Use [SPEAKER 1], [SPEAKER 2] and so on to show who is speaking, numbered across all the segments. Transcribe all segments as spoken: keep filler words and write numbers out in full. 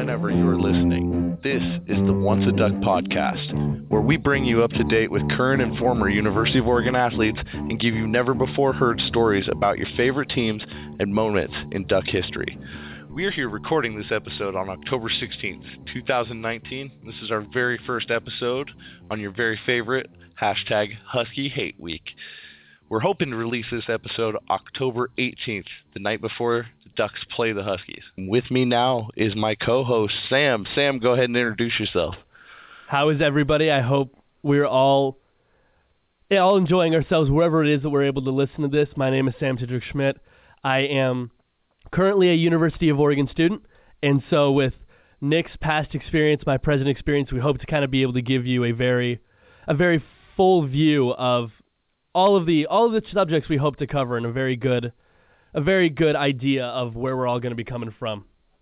[SPEAKER 1] whenever you are listening. This is the Once a Duck podcast, where we bring you up to date with current and former University of Oregon athletes and give you never before heard stories about your favorite teams and moments in Duck history. We are here recording this episode on October sixteenth, twenty nineteen. This is our very first episode on your very favorite hashtag Husky Hate Week. We're hoping to release this episode October eighteenth, the night before the Ducks play the Huskies. With me now is my co-host, Sam. Sam, go ahead and introduce yourself.
[SPEAKER 2] How is everybody? I hope we're all yeah, all enjoying ourselves wherever it is that we're able to listen to this. My name is Sam Tidrick Schmidt. I am currently a University of Oregon student, and so with Nick's past experience, my present experience, we hope to kind of be able to give you a very, a very full view of all of the all of the subjects we hope to cover, and a very good, a very good idea of where we're all going to be coming from.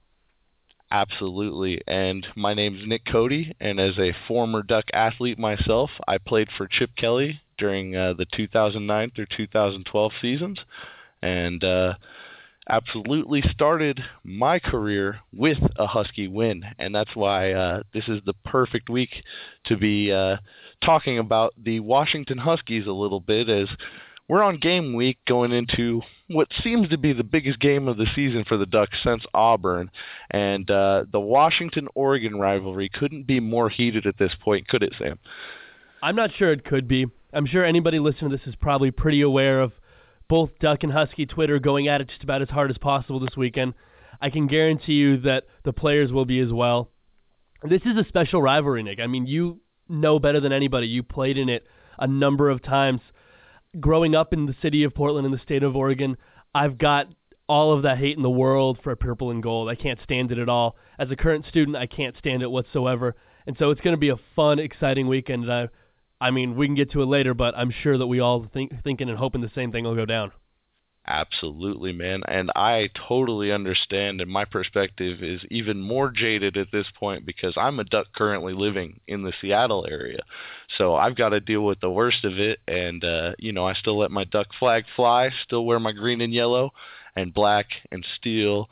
[SPEAKER 1] Absolutely, and my name's Nick Cody, and as a former Duck athlete myself, I played for Chip Kelly during uh, the two thousand nine through two thousand twelve seasons, and uh, absolutely started my career with a Husky win, and that's why uh, this is the perfect week to be uh, talking about the Washington Huskies a little bit, as we're on game week going into what seems to be the biggest game of the season for the Ducks since Auburn, and uh, the Washington-Oregon rivalry couldn't be more heated at this point, could it, Sam?
[SPEAKER 2] I'm not sure it could be. I'm sure anybody listening to this is probably pretty aware of both Duck and Husky Twitter going at it just about as hard as possible this weekend. I can guarantee you that the players will be as well. This is a special rivalry, Nick. I mean, you know better than anybody. You played in it a number of times. Growing up in the city of Portland in the state of Oregon, I've got all of that hate in the world for purple and gold. I can't stand it at all. As a current student, I can't stand it whatsoever. And so it's going to be a fun, exciting weekend. And I, I mean, we can get to it later, but I'm sure that we all think thinking and hoping the same thing will go down.
[SPEAKER 1] Absolutely, man. And I totally understand, and my perspective is even more jaded at this point because I'm a Duck currently living in the Seattle area. So I've got to deal with the worst of it, and, uh, you know, I still let my Duck flag fly, still wear my green and yellow and black and steel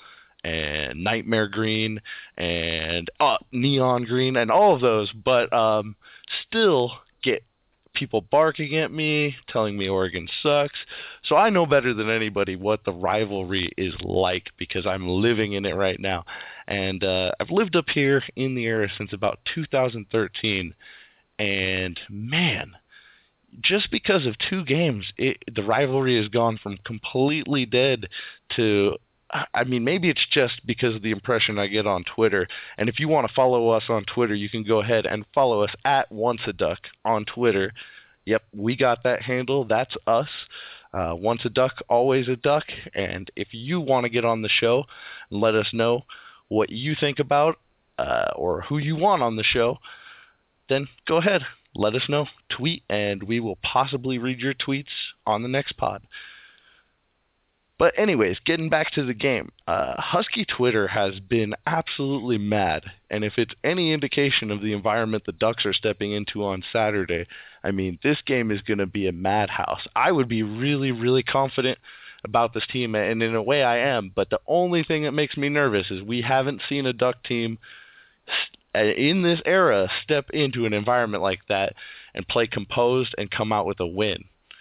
[SPEAKER 1] and nightmare green and uh, neon green and all of those, but um, still get people barking at me, telling me Oregon sucks. So I know better than anybody what the rivalry is like because I'm living in it right now. And uh, I've lived up here in the area since about two thousand thirteen. And, man, just because of two games, it, the rivalry has gone from completely dead to, I mean, maybe it's just because of the impression I get on Twitter. And if you want to follow us on Twitter, you can go ahead and follow us at Once a Duck on Twitter. Yep, we got that handle. That's us. Uh, Once a Duck, always a Duck. And if you want to get on the show and let us know what you think about uh, or who you want on the show, then go ahead. Let us know. Tweet, and we will possibly read your tweets on the next pod. But anyways, getting back to the game, uh, Husky Twitter has been absolutely mad, and if it's any indication of the environment the Ducks are stepping into on Saturday, I mean, this game is going to be a madhouse. I would be really, really confident about this team, and in a way I am, but the only thing that makes me nervous is we haven't seen a Duck team in this era step into an environment like that and play composed and come out with a win.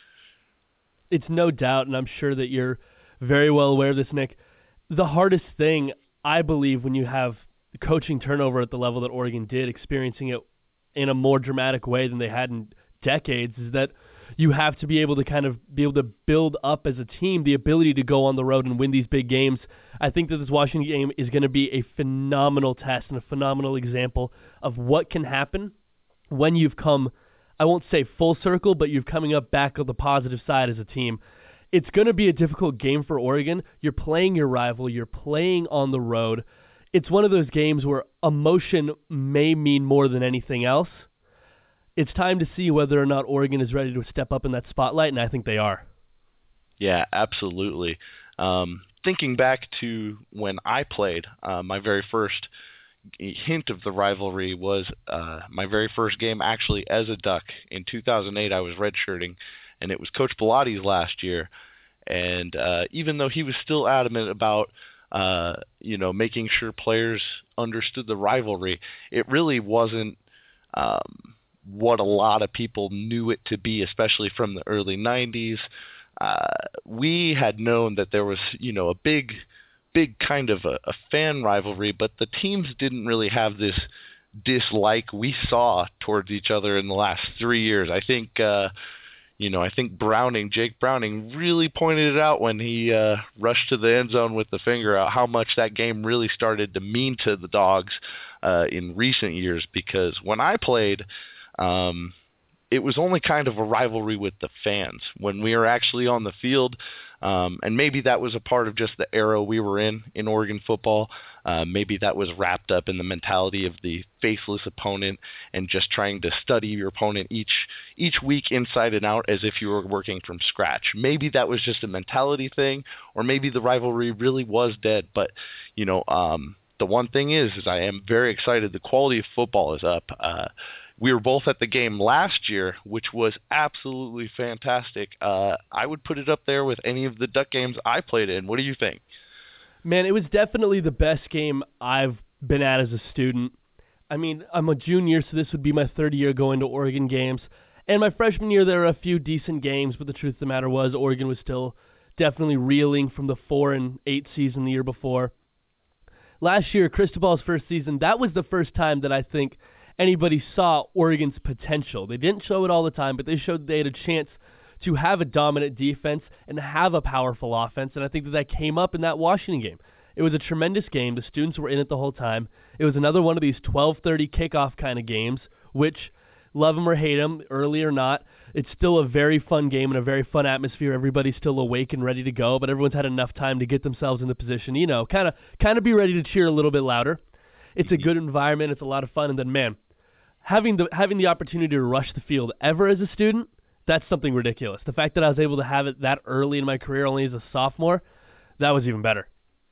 [SPEAKER 2] It's no doubt, and I'm sure that you're very well aware of this, Nick. The hardest thing, I believe, when you have coaching turnover at the level that Oregon did, experiencing it in a more dramatic way than they had in decades, is that you have to be able to kind of be able to build up as a team the ability to go on the road and win these big games. I think that this Washington game is going to be a phenomenal test and a phenomenal example of what can happen when you've come, I won't say full circle, but you're coming up back on the positive side as a team. It's going to be a difficult game for Oregon. You're playing your rival. You're playing on the road. It's one of those games where emotion may mean more than anything else. It's time to see whether or not Oregon is ready to step up in that spotlight, and I think they are.
[SPEAKER 1] Yeah, absolutely. Um, thinking back to when I played, uh, my very first hint of the rivalry was uh, my very first game actually as a Duck. In two thousand eight, I was redshirting, and it was Coach Bellatti's last year. And uh, even though he was still adamant about uh, you know, making sure players understood the rivalry. It really wasn't um, what a lot of people knew it to be, especially from the early nineties. Uh, we had known that there was, you know, a big, big kind of a, a fan rivalry, but the teams didn't really have this dislike we saw towards each other in the last three years. I think, uh, you know, I think Browning, Jake Browning, really pointed it out when he uh, rushed to the end zone with the finger out how much that game really started to mean to the Dogs uh, in recent years. Because when I played, um, it was only kind of a rivalry with the fans. When we were actually on the field, um, and maybe that was a part of just the era we were in in Oregon football. Uh, maybe that was wrapped up in the mentality of the faceless opponent and just trying to study your opponent each each week inside and out as if you were working from scratch. Maybe that was just a mentality thing, or maybe the rivalry really was dead. But, you know, um, the one thing is, is I am very excited. The quality of football is up. Uh, We were both at the game last year, which was absolutely fantastic. Uh, I would put it up there with any of the Duck games I played in. What do you think?
[SPEAKER 2] Man, it was definitely the best game I've been at as a student. I mean, I'm a junior, so this would be my third year going to Oregon games. And my freshman year, there were a few decent games, but the truth of the matter was Oregon was still definitely reeling from the four and eight season the year before. Last year, Cristobal's first season, that was the first time that I think anybody saw Oregon's potential. They didn't show it all the time, but they showed they had a chance to have a dominant defense and have a powerful offense, and I think that that came up in that Washington game. It was a tremendous game. The students were in it the whole time. It was another one of these twelve thirty kickoff kind of games, which, love them or hate them, early or not, it's still a very fun game and a very fun atmosphere. Everybody's still awake and ready to go, but everyone's had enough time to get themselves in the position, you know, kind of kind of be ready to cheer a little bit louder. It's a good environment. It's a lot of fun, and then, man, having the having the opportunity to rush the field ever as a student, that's something ridiculous. The fact that I was able to have it that early in my career, only as a sophomore, that was even better.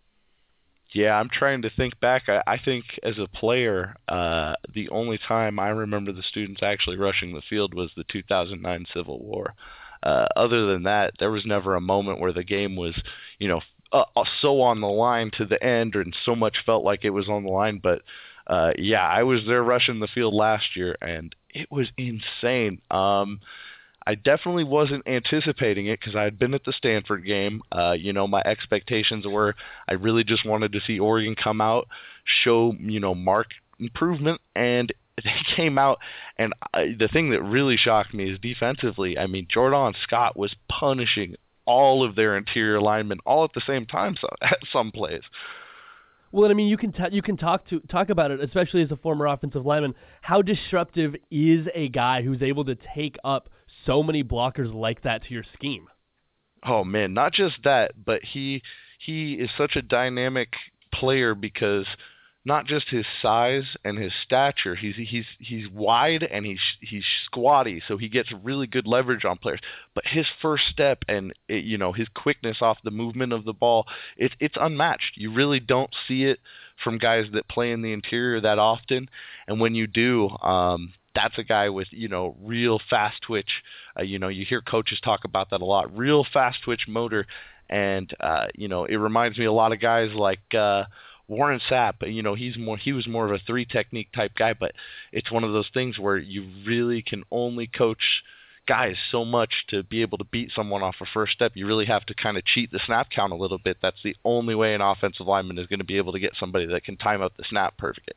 [SPEAKER 1] Yeah, I'm trying to think back. I, I think as a player, uh, the only time I remember the students actually rushing the field was the two thousand nine Civil War. Uh, other than that, there was never a moment where the game was, you know, uh, so on the line to the end, and so much felt like it was on the line. But uh, yeah, I was there rushing the field last year, and it was insane. Um, I definitely wasn't anticipating it because I had been at the Stanford game. Uh, you know, my expectations were I really just wanted to see Oregon come out, show, you know, mark improvement, and they came out. And I, the thing that really shocked me is defensively. I mean, Jordan Scott was punishing all of their interior linemen all at the same time so, at some plays.
[SPEAKER 2] Well, I mean, you can t- you can talk to talk about it, especially as a former offensive lineman. How disruptive is a guy who's able to take up so many blockers like that to your scheme?
[SPEAKER 1] Oh man, not just that, but he he is such a dynamic player because not just his size and his stature, he's he's he's wide and he's he's squatty, so he gets really good leverage on players. But his first step and it, you know his quickness off the movement of the ball, it's it's unmatched. You really don't see it from guys that play in the interior that often, and when you do, um, that's a guy with, you know, real fast twitch. Uh, you know, you hear coaches talk about that a lot. Real fast twitch motor, and uh, you know, it reminds me a lot of guys like uh, Warren Sapp. You know, he's more he was more of a three technique type guy, but it's one of those things where you really can only coach guys so much to be able to beat someone off a first step. You really have to kind of cheat the snap count a little bit. That's the only way an offensive lineman is going to be able to get somebody that can time out the snap perfectly.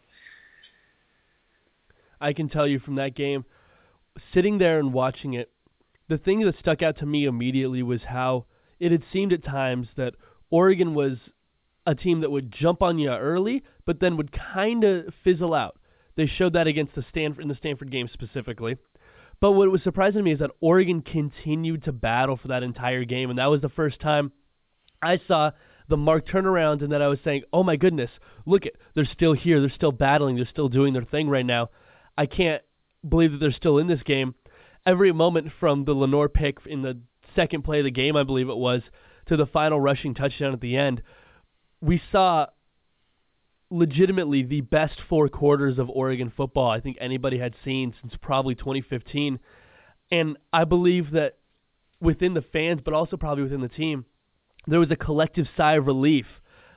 [SPEAKER 2] I can tell you from that game, sitting there and watching it, the thing that stuck out to me immediately was how it had seemed at times that Oregon was a team that would jump on you early, but then would kind of fizzle out. They showed that against the Stanford in the Stanford game specifically. But what was surprising to me is that Oregon continued to battle for that entire game, and that was the first time I saw the marked turnaround and that I was saying, oh my goodness, look, it, they're still here, they're still battling, they're still doing their thing right now. I can't believe that they're still in this game. Every moment from the Lenore pick in the second play of the game, I believe it was, to the final rushing touchdown at the end, we saw legitimately the best four quarters of Oregon football I think anybody had seen since probably twenty fifteen. And I believe that within the fans, but also probably within the team, there was a collective sigh of relief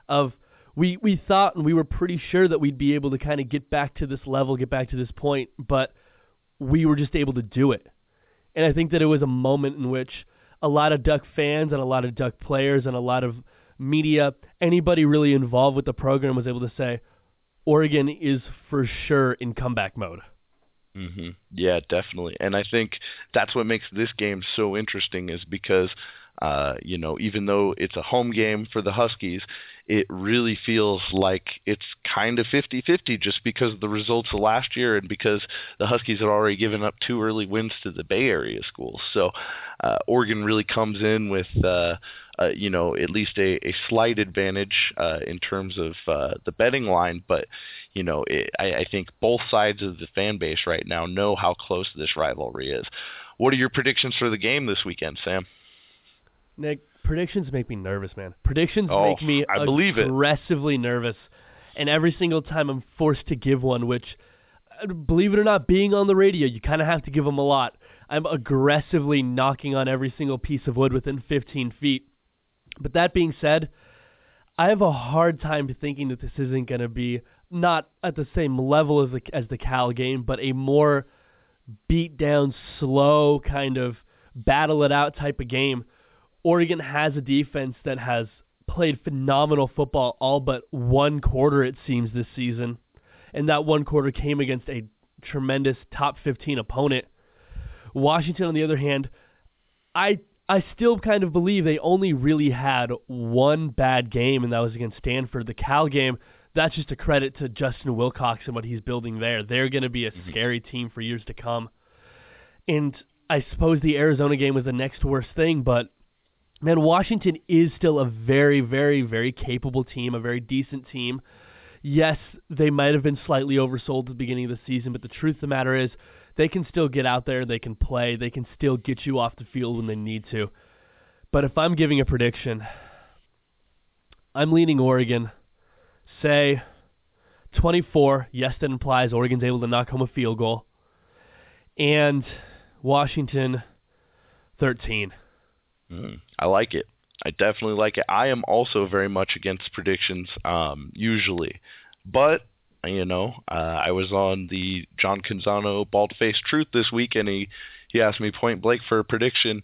[SPEAKER 2] of we we thought and we were pretty sure that we'd be able to kind of get back to this level, get back to this point, but we were just able to do it. And I think that it was a moment in which a lot of Duck fans and a lot of Duck players and a lot of media, anybody really involved with the program was able to say, Oregon is for sure in comeback mode.
[SPEAKER 1] Mm-hmm. Yeah, definitely. And I think that's what makes this game so interesting is because, uh, you know, even though it's a home game for the Huskies, it really feels like it's kind of fifty-fifty just because of the results of last year and because the Huskies had already given up two early wins to the Bay Area schools. So uh, Oregon really comes in with, uh, uh, you know, at least a, a slight advantage uh, in terms of uh, the betting line. But, you know, it, I, I think both sides of the fan base right now know how close this rivalry is. What are your predictions for the game this weekend, Sam?
[SPEAKER 2] Nick, predictions make me nervous, man. Predictions
[SPEAKER 1] oh,
[SPEAKER 2] make me
[SPEAKER 1] I believe
[SPEAKER 2] aggressively
[SPEAKER 1] it.
[SPEAKER 2] nervous. And every single time I'm forced to give one, which, believe it or not, being on the radio, you kind of have to give them a lot. I'm aggressively knocking on every single piece of wood within fifteen feet. But that being said, I have a hard time thinking that this isn't going to be not at the same level as the, as the Cal game, but a more beat down, slow kind of battle it out type of game. Oregon has a defense that has played phenomenal football all but one quarter, it seems, this season. And that one quarter came against a tremendous top fifteen opponent. Washington, on the other hand, I I still kind of believe they only really had one bad game, and that was against Stanford. The Cal game, that's just a credit to Justin Wilcox and what he's building there. They're going to be a mm-hmm. scary team for years to come. And I suppose the Arizona game was the next worst thing, but man, Washington is still a very, very, very capable team, a very decent team. Yes, they might have been slightly oversold at the beginning of the season, but the truth of the matter is they can still get out there, they can play, they can still get you off the field when they need to. But if I'm giving a prediction, I'm leaning Oregon. Say twenty-four. Yes, that implies Oregon's able to knock home a field goal. And Washington, thirteen.
[SPEAKER 1] Mm, I like it. I definitely like it. I am also very much against predictions, um, usually. But, you know, uh, I was on the John Canzano Bald-Faced Truth this week, and he, he asked me point blank for a prediction.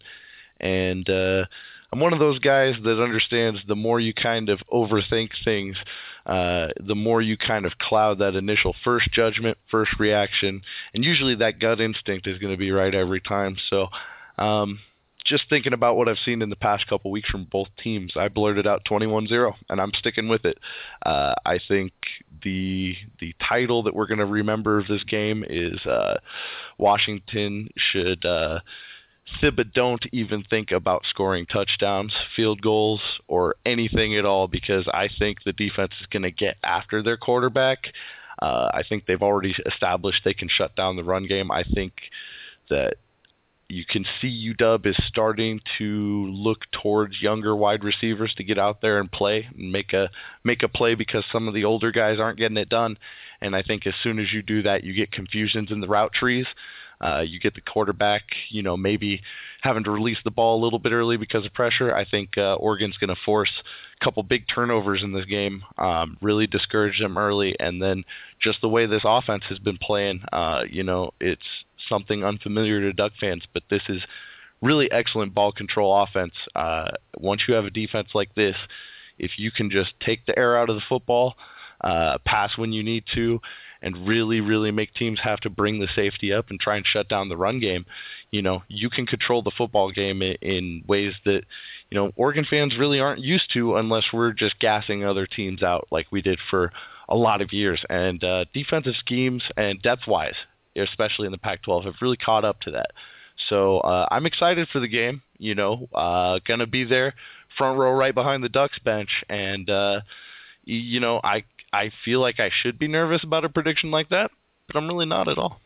[SPEAKER 1] And uh, I'm one of those guys that understands the more you kind of overthink things, uh, the more you kind of cloud that initial first judgment, first reaction. And usually that gut instinct is going to be right every time. So, um just thinking about what I've seen in the past couple weeks from both teams, I blurted out twenty-one zero, and I'm sticking with it. Uh, I think the the title that we're going to remember of this game is uh, Washington should uh, Thibba don't even think about scoring touchdowns, field goals, or anything at all because I think the defense is going to get after their quarterback. Uh, I think they've already established they can shut down the run game. I think that you can see U W is starting to look towards younger wide receivers to get out there and play and make a make a play because some of the older guys aren't getting it done. And I think as soon as you do that, you get confusions in the route trees. Uh, you get the quarterback, you know, maybe having to release the ball a little bit early because of pressure. I think uh, Oregon's going to force a couple big turnovers in this game, um, really discourage them early, and then just the way this offense has been playing, uh, you know, it's something unfamiliar to Duck fans, but this is really excellent ball control offense. Uh, once you have a defense like this, if you can just take the air out of the football, uh, pass when you need to, and really, really make teams have to bring the safety up and try and shut down the run game, you know, you can control the football game in, in ways that, you know, Oregon fans really aren't used to unless we're just gassing other teams out like we did for a lot of years. And uh, defensive schemes and depth-wise, especially in the Pac twelve, have really caught up to that. So uh, I'm excited for the game, you know, uh, going to be there, front row right behind the Ducks bench. And, uh, you know, I I feel like I should be nervous about a prediction like that, but I'm really not at all.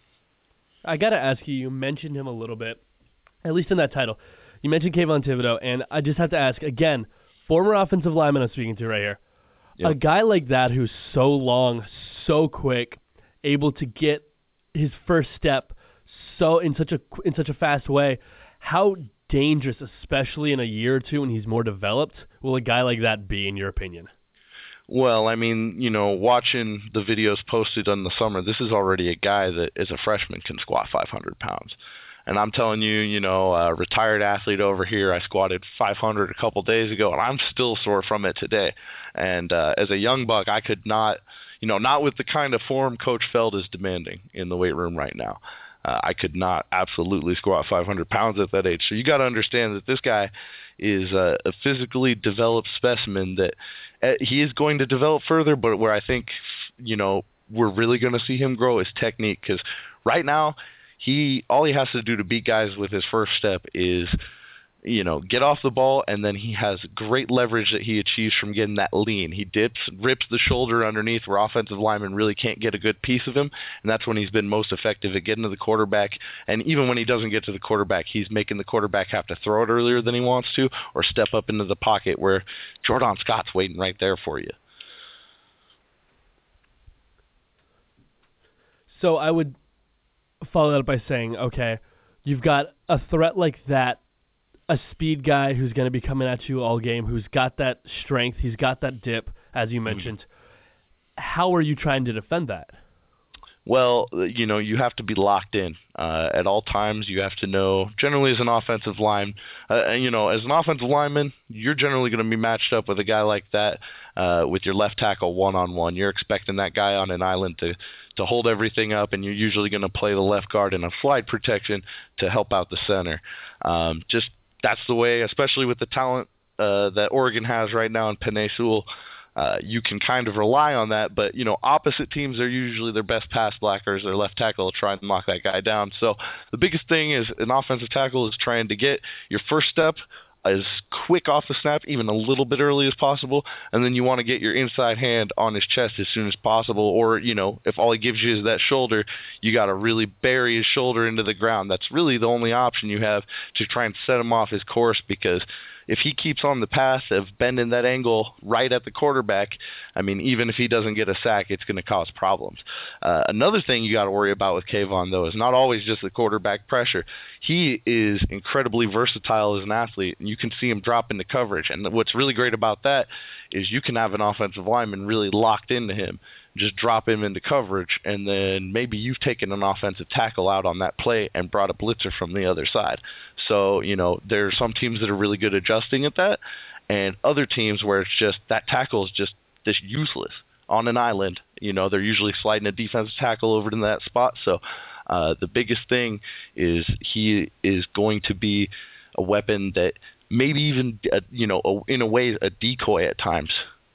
[SPEAKER 2] I got to ask you, you mentioned him a little bit, at least in that title. You mentioned Kayvon Thibodeaux, and I just have to ask, again, former offensive lineman I'm speaking to right here. Yep. A guy like that who's so long, so quick, able to get his first step so in such a in such a fast way, how dangerous, especially in a year or two when he's more developed, will a guy like that be, in your opinion?
[SPEAKER 1] Well, I mean, you know, watching the videos posted in the summer, this is already a guy that as a freshman can squat five hundred pounds. And I'm telling you, you know, a retired athlete over here, I squatted five hundred a couple days ago, and I'm still sore from it today. And uh, as a young buck, I could not, you know, not with the kind of form Coach Feld is demanding in the weight room right now. Uh, I could not absolutely squat five hundred pounds at that age. So you got to understand that this guy is a, a physically developed specimen that uh, he is going to develop further, but where I think, you know, we're really going to see him grow is technique, because right now he all he has to do to beat guys with his first step is, you know, get off the ball, and then he has great leverage that he achieves from getting that lean. He dips, rips the shoulder underneath where offensive linemen really can't get a good piece of him, and that's when he's been most effective at getting to the quarterback. And even when he doesn't get to the quarterback, he's making the quarterback have to throw it earlier than he wants to, or step up into the pocket where Jordan Scott's waiting right there for you.
[SPEAKER 2] So I would follow that up by saying, okay, you've got a threat like that, a speed guy who's going to be coming at you all game, who's got that strength, he's got that dip, as you mentioned. Mm-hmm. How are you trying to defend that?
[SPEAKER 1] Well, you know, you have to be locked in uh, at all times. You have to know, generally as an offensive line, uh, you know, as an offensive lineman, you're generally going to be matched up with a guy like that uh, with your left tackle one-on-one. You're expecting that guy on an island to, to hold everything up, and you're usually going to play the left guard in a slide protection to help out the center. Um, just that's the way, especially with the talent uh, that Oregon has right now in Penei Sewell. Uh, you can kind of rely on that, but, you know, opposite teams are usually their best pass blockers. Their left tackle will try and knock that guy down. So the biggest thing is an offensive tackle is trying to get your first step as quick off the snap, even a little bit early as possible, and then you want to get your inside hand on his chest as soon as possible. Or, you know, if all he gives you is that shoulder, you got to really bury his shoulder into the ground. That's really the only option you have to try and set him off his course, because if he keeps on the path of bending that angle right at the quarterback, I mean, even if he doesn't get a sack, it's going to cause problems. Uh, another thing you got to worry about with Kayvon, though, is not always just the quarterback pressure. He is incredibly versatile as an athlete, and you can see him drop into coverage. And what's really great about that is you can have an offensive lineman really locked into him, just drop him into coverage, and then maybe you've taken an offensive tackle out on that play and brought a blitzer from the other side. So, you know, there are some teams that are really good adjusting at that, and other teams where it's just that tackle is just this useless on an island. You know, they're usually sliding a defensive tackle over to that spot. So uh, the biggest thing is he is going to be a weapon that maybe even, uh, you know, a, in a way, a decoy at times.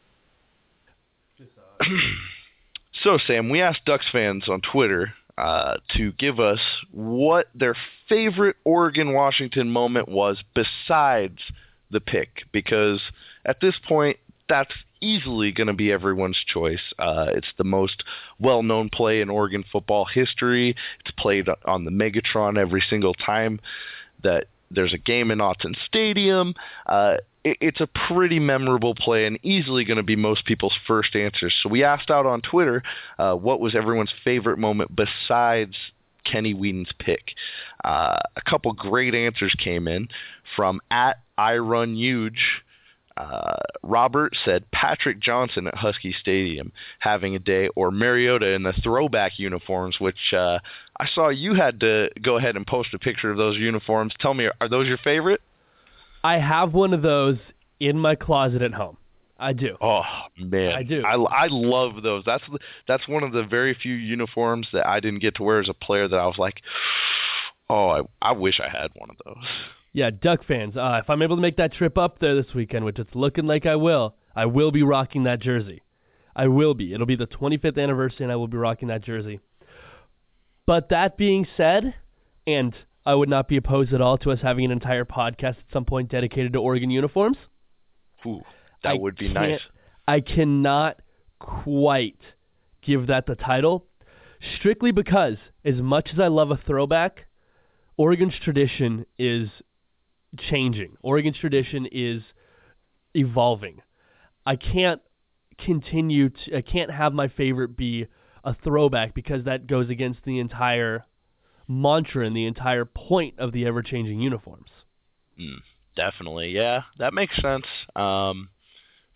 [SPEAKER 1] So, Sam, we asked Ducks fans on Twitter uh, to give us what their favorite Oregon-Washington moment was besides the pick, because at this point, that's easily going to be everyone's choice. Uh, it's the most well-known play in Oregon football history. It's played on the Megatron every single time that there's a game in Autzen Stadium. Uh, it, it's a pretty memorable play and easily going to be most people's first answer. So we asked out on Twitter uh, what was everyone's favorite moment besides Kenny Wheaton's pick. Uh, a couple great answers came in from at I Run Huge. Uh, Robert said Patrick Johnson at Husky Stadium having a day, or Mariota in the throwback uniforms, which uh, I saw you had to go ahead and post a picture of those uniforms. Tell me, are those your favorite?
[SPEAKER 2] I have one of those in my closet at home. I do.
[SPEAKER 1] Oh, man.
[SPEAKER 2] I do.
[SPEAKER 1] I, I love those. That's that's one of the very few uniforms that I didn't get to wear as a player that I was like, oh, I, I wish I had one of those.
[SPEAKER 2] Yeah, Duck fans, uh, if I'm able to make that trip up there this weekend, which it's looking like I will, I will be rocking that jersey. I will be. It'll be the twenty-fifth anniversary, and I will be rocking that jersey. But that being said, and I would not be opposed at all to us having an entire podcast at some point dedicated to Oregon uniforms.
[SPEAKER 1] Ooh, that
[SPEAKER 2] I
[SPEAKER 1] would be nice.
[SPEAKER 2] I cannot quite give that the title, strictly because as much as I love a throwback, Oregon's tradition is changing. Oregon's tradition is evolving. I can't continue to, I can't have my favorite be a throwback, because that goes against the entire mantra and the entire point of the ever-changing uniforms.
[SPEAKER 1] Mm, definitely, yeah, that makes sense. Um,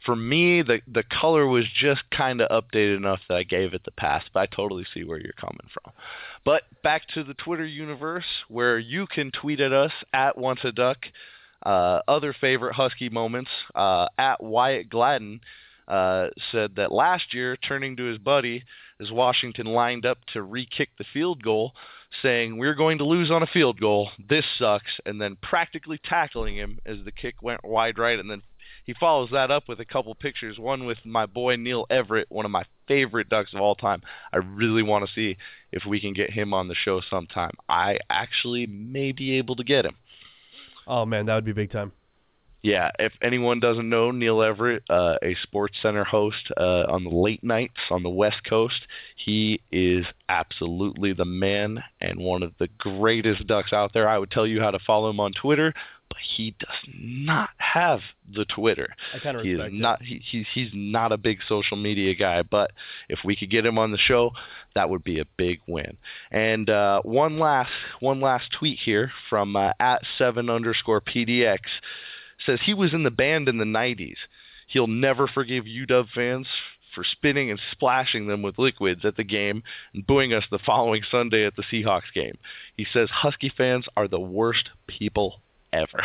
[SPEAKER 1] for me, the the color was just kind of updated enough that I gave it the pass, but I totally see where you're coming from. But back to the Twitter universe, where you can tweet at us at Once a Duck. Uh, other favorite Husky moments, uh, at Wyatt Gladden uh, said that last year, turning to his buddy as Washington lined up to re-kick the field goal, saying, "We're going to lose on a field goal. This sucks," and then practically tackling him as the kick went wide right. And then he follows that up with a couple pictures, one with my boy Neil Everett, one of my favorite Ducks of all time. I really want to see if we can get him on the show sometime. I actually may be able to get him.
[SPEAKER 2] Oh, man, that would be big time.
[SPEAKER 1] Yeah, if anyone doesn't know, Neil Everett, uh, a Sports Center host uh, on the late nights on the West Coast, he is absolutely the man and one of the greatest Ducks out there. I would tell you how to follow him on Twitter, but he does not have the Twitter.
[SPEAKER 2] I kind of
[SPEAKER 1] he
[SPEAKER 2] respect
[SPEAKER 1] is not. He, he's he's not a big social media guy, but if we could get him on the show, that would be a big win. And uh, one last one last tweet here from uh, at seven underscore P D X. Says he was in the band in the nineties. He'll never forgive U W fans for spinning and splashing them with liquids at the game and booing us the following Sunday at the Seahawks game. He says Husky fans are the worst people ever.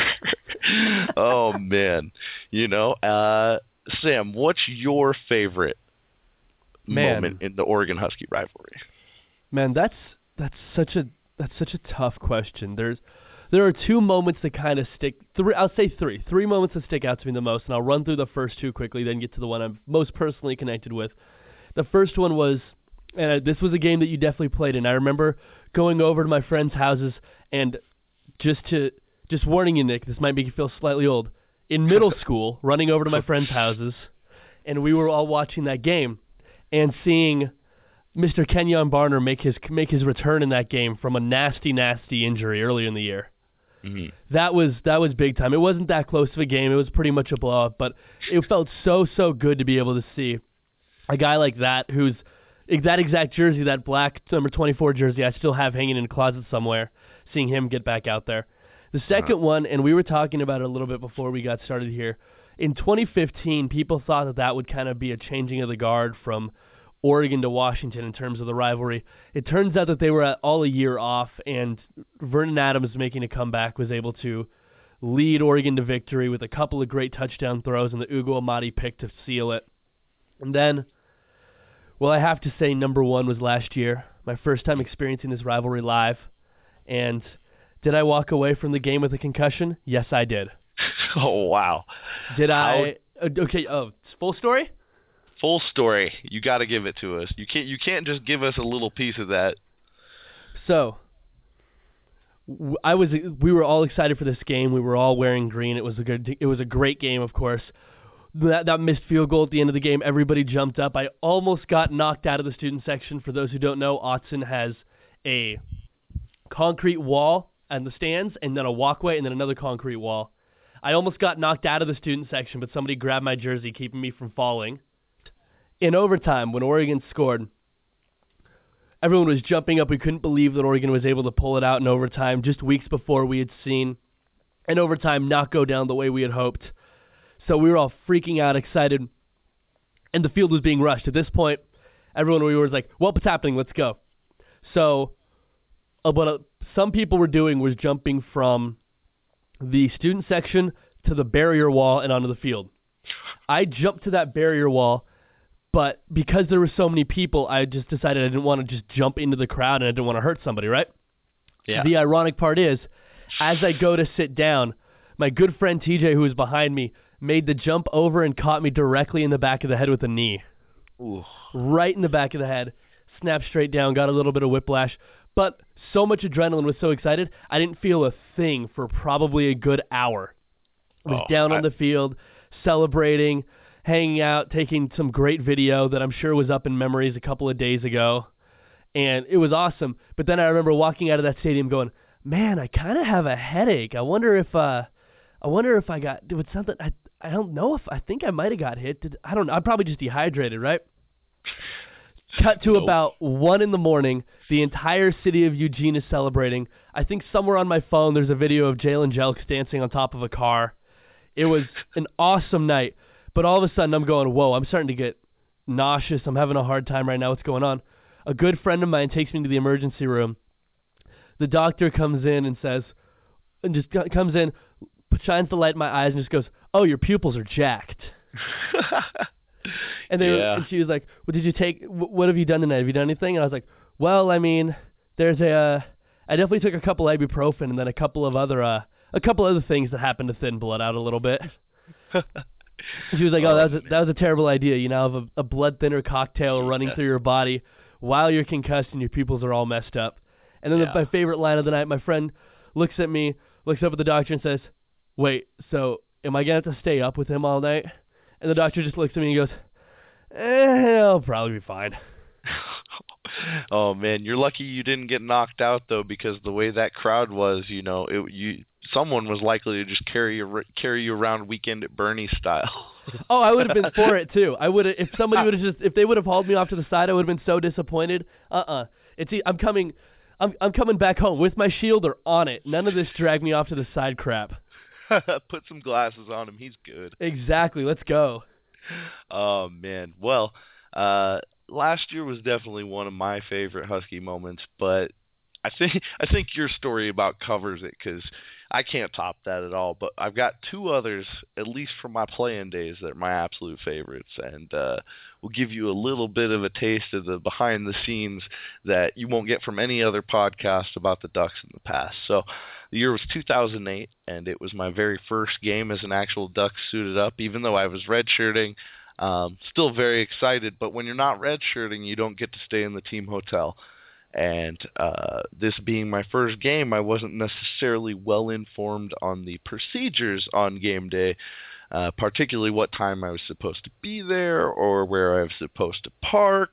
[SPEAKER 1] Oh, man. You know, uh, Sam, what's your favorite
[SPEAKER 2] man.
[SPEAKER 1] moment in the Oregon Husky rivalry?
[SPEAKER 2] Man, that's that's such a that's such a tough question. There's There are two moments that kind of stick. Three, I'll say three. Three moments that stick out to me the most, and I'll run through the first two quickly, then get to the one I'm most personally connected with. The first one was, and this was a game that you definitely played in. I remember going over to my friends' houses, and just to just warning you, Nick, this might make you feel slightly old. In middle school, running over to my friends' houses, and we were all watching that game and seeing Mister Kenyon Barner make his make his return in that game from a nasty, nasty injury earlier in the year.
[SPEAKER 1] Mm-hmm.
[SPEAKER 2] That was that was big time. It wasn't that close of a game. It was pretty much a blowout, but it felt so, so good to be able to see a guy like that who's that exact jersey, that black number twenty-four jersey I still have hanging in a closet somewhere, seeing him get back out there. The second uh-huh. one, and we were talking about it a little bit before we got started here, in twenty fifteen, people thought that that would kind of be a changing of the guard from Oregon to Washington in terms of the rivalry. It turns out that they were all a year off, and Vernon Adams making a comeback was able to lead Oregon to victory with a couple of great touchdown throws and the Ugo Amadi pick to seal it. And then, well, I have to say number one was last year, my first time experiencing this rivalry live. And did I walk away from the game with a concussion? Yes, I did.
[SPEAKER 1] Oh, wow.
[SPEAKER 2] Did I? How? Okay, oh, full story?
[SPEAKER 1] Full story. You got to give it to us. You can't. You can't just give us a little piece of that.
[SPEAKER 2] So, I was. We were all excited for this game. We were all wearing green. It was a good. It was a great game, of course. That that missed field goal at the end of the game. Everybody jumped up. I almost got knocked out of the student section. For those who don't know, Autzen has a concrete wall and the stands, and then a walkway, and then another concrete wall. I almost got knocked out of the student section, but somebody grabbed my jersey, keeping me from falling. In overtime, when Oregon scored, everyone was jumping up. We couldn't believe that Oregon was able to pull it out in overtime just weeks before we had seen an overtime not go down the way we had hoped. So we were all freaking out, excited, and the field was being rushed. At this point, everyone we were like, well, what's happening? Let's go. So uh, what uh, some people were doing was jumping from the student section to the barrier wall and onto the field. I jumped to that barrier wall, but because there were so many people, I just decided I didn't want to just jump into the crowd and I didn't want to hurt somebody, right?
[SPEAKER 1] Yeah.
[SPEAKER 2] The ironic part is, as I go to sit down, my good friend T J, who was behind me, made the jump over and caught me directly in the back of the head with a knee.
[SPEAKER 1] Ooh.
[SPEAKER 2] Right in the back of the head. Snapped straight down, got a little bit of whiplash. But so much adrenaline, was so excited, I didn't feel a thing for probably a good hour. I was
[SPEAKER 1] oh,
[SPEAKER 2] down
[SPEAKER 1] I...
[SPEAKER 2] on the field, celebrating, hanging out, taking some great video that I'm sure was up in memories a couple of days ago. And it was awesome. But then I remember walking out of that stadium going, man, I kind of have a headache. I wonder if uh, I wonder if I got, did something, I, I don't know if, I think I might have got hit. Did, I don't know. I'm probably just dehydrated, right? Cut to nope. about one in the morning. The entire city of Eugene is celebrating. I think somewhere on my phone there's a video of Jalen Jelks dancing on top of a car. It was an awesome night. But all of a sudden, I'm going, whoa, I'm starting to get nauseous. I'm having a hard time right now. What's going on? A good friend of mine takes me to the emergency room. The doctor comes in and says, and just comes in, shines the light in my eyes, and just goes, "Oh, your pupils are jacked." and they,
[SPEAKER 1] yeah.
[SPEAKER 2] and she was like, "What did you take? What have you done tonight? Have you done anything?" And I was like, "Well, I mean, there's a, uh, I definitely took a couple ibuprofen and then a couple of other, uh, a couple other things that happened to thin blood out a little bit." She was like, "Oh,
[SPEAKER 1] oh
[SPEAKER 2] that was a, that was a terrible idea. You now have a, a blood thinner cocktail running
[SPEAKER 1] yeah.
[SPEAKER 2] through your body while you're concussed and your pupils are all messed up." And then
[SPEAKER 1] yeah.
[SPEAKER 2] the, my favorite line of the night, my friend looks at me, looks up at the doctor and says, "Wait, so am I going to have to stay up with him all night?" And the doctor just looks at me and goes, eh, "I'll probably be fine."
[SPEAKER 1] Oh, man, you're lucky you didn't get knocked out, though, because the way that crowd was, you know, it, you someone was likely to just carry you, carry you around Weekend at Bernie style.
[SPEAKER 2] Oh, I would have been for it, too. I would if somebody would have just, if they would have hauled me off to the side, I would have been so disappointed. Uh-uh. It's, I'm coming... I'm I'm coming back home with my shield or on it. None of this drag me off to the side crap.
[SPEAKER 1] Put some glasses on him. He's good.
[SPEAKER 2] Exactly. Let's go.
[SPEAKER 1] Oh, man. Well, uh, last year was definitely one of my favorite Husky moments, but I think I think your story about covers it because I can't top that at all. But I've got two others, at least from my playing days, that are my absolute favorites, and uh, we'll give you a little bit of a taste of the behind the scenes that you won't get from any other podcast about the Ducks in the past. So the year was two thousand eight, and it was my very first game as an actual Ducks suited up, even though I was redshirting. Um, still very excited, but when you're not redshirting, you don't get to stay in the team hotel. And uh, this being my first game, I wasn't necessarily well informed on the procedures on game day, uh, particularly what time I was supposed to be there or where I was supposed to park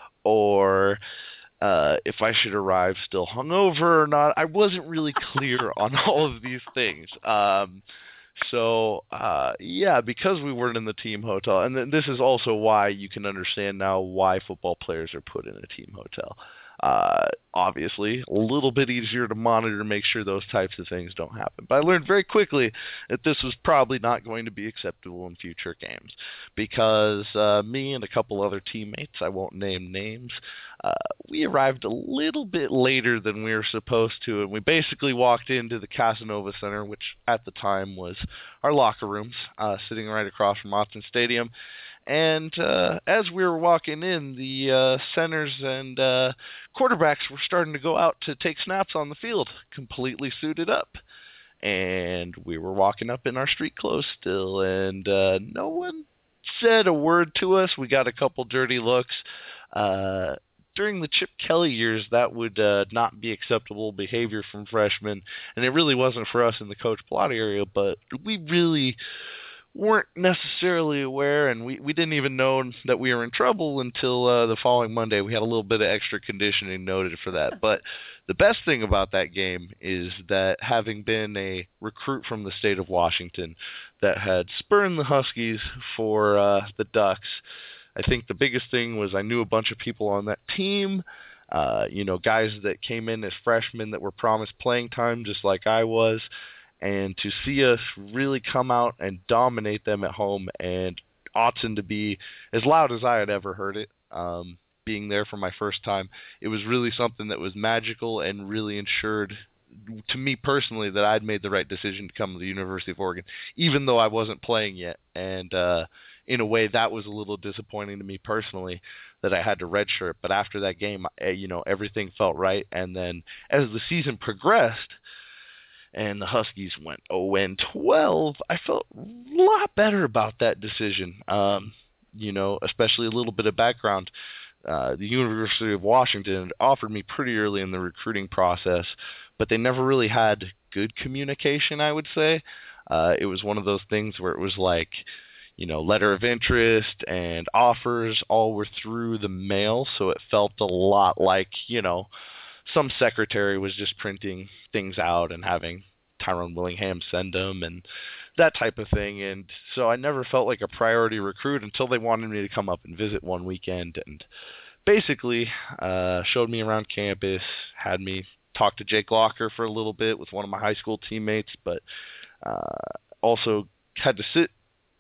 [SPEAKER 1] or uh, if I should arrive still hungover or not. I wasn't really clear on all of these things. Um, so, uh, yeah, because we weren't in the team hotel, and th- this is also why you can understand now why football players are put in a team hotel. Uh, obviously, a little bit easier to monitor to make sure those types of things don't happen. But I learned very quickly that this was probably not going to be acceptable in future games because uh, me and a couple other teammates, I won't name names, uh, we arrived a little bit later than we were supposed to, and we basically walked into the Casanova Center, which at the time was our locker rooms, uh, sitting right across from Autzen Stadium. And uh, as we were walking in, the uh, centers and uh, quarterbacks were starting to go out to take snaps on the field, completely suited up. And we were walking up in our street clothes still, and uh, no one said a word to us. We got a couple dirty looks. Uh, during the Chip Kelly years, that would uh, not be acceptable behavior from freshmen, and it really wasn't for us in the Coach Plot area, but we really weren't necessarily aware, and we, we didn't even know that we were in trouble until uh, the following Monday. We had a little bit of extra conditioning noted for that. But the best thing about that game is that having been a recruit from the state of Washington that had spurned the Huskies for uh, the Ducks, I think the biggest thing was I knew a bunch of people on that team, uh, you know, guys that came in as freshmen that were promised playing time just like I was. And to see us really come out and dominate them at home, and Autzen to be as loud as I had ever heard it, um, being there for my first time, it was really something that was magical and really ensured to me personally that I'd made the right decision to come to the University of Oregon, even though I wasn't playing yet. And uh, in a way, that was a little disappointing to me personally that I had to redshirt. But after that game, you know, everything felt right. And then as the season progressed, and the Huskies went oh and twelve, I felt a lot better about that decision. Um, you know, especially a little bit of background. Uh, the University of Washington offered me pretty early in the recruiting process, but they never really had good communication, I would say. Uh, it was one of those things where it was like, you know, letter of interest and offers all were through the mail, so it felt a lot like, you know, some secretary was just printing things out and having Tyrone Willingham send them and that type of thing. And so I never felt like a priority recruit until they wanted me to come up and visit one weekend and basically uh, showed me around campus, had me talk to Jake Locker for a little bit with one of my high school teammates, but uh, also had to sit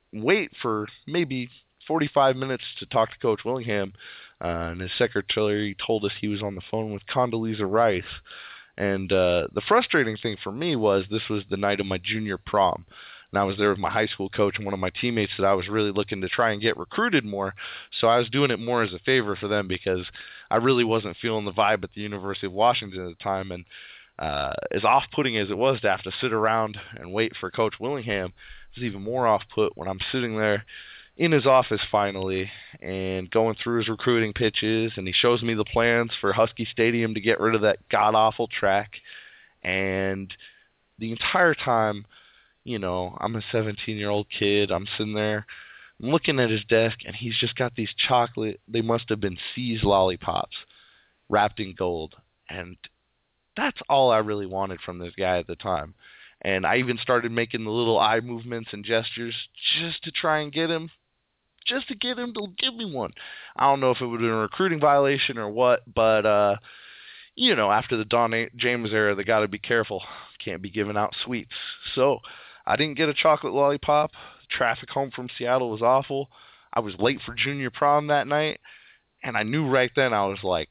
[SPEAKER 1] wait for maybe forty-five minutes to talk to Coach Willingham, uh, and his secretary told us he was on the phone with Condoleezza Rice. And uh, the frustrating thing for me was this was the night of my junior prom. And I was there with my high school coach and one of my teammates that I was really looking to try and get recruited more. So I was doing it more as a favor for them because I really wasn't feeling the vibe at the University of Washington at the time. And uh, as off-putting as it was to have to sit around and wait for Coach Willingham, it was even more off-put when I'm sitting there in his office finally and going through his recruiting pitches, and he shows me the plans for Husky Stadium to get rid of that god-awful track. And the entire time, you know, I'm a seventeen-year-old kid. I'm sitting there, I'm looking at his desk, and he's just got these chocolate, they must have been See's lollipops wrapped in gold. And that's all I really wanted from this guy at the time. And I even started making the little eye movements and gestures just to try and get him, just to get him to give me one. I don't know if it would have been a recruiting violation or what, but, uh, you know, after the Don James era, they got to be careful. Can't be giving out sweets. So I didn't get a chocolate lollipop. Traffic home from Seattle was awful. I was late for junior prom that night, and I knew right then, I was like,